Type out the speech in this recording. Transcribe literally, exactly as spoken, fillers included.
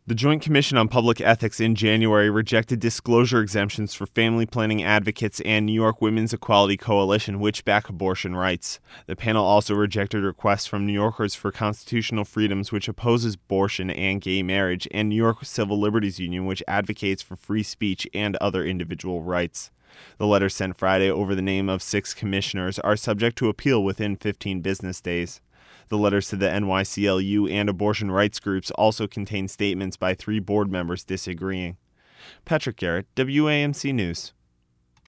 The Joint Commission on Public Ethics in January rejected disclosure exemptions for family planning advocates and New York Women's Equality Coalition, which back abortion rights. The panel also rejected requests from New Yorkers for Constitutional Freedoms, which opposes abortion and gay marriage, and New York Civil Liberties Union, which advocates for free speech and other individual rights. The letters sent Friday over the name of six commissioners are subject to appeal within fifteen business days. The letters to the N Y C L U and abortion rights groups also contain statements by three board members disagreeing. Patrick Garrett, W A M C News.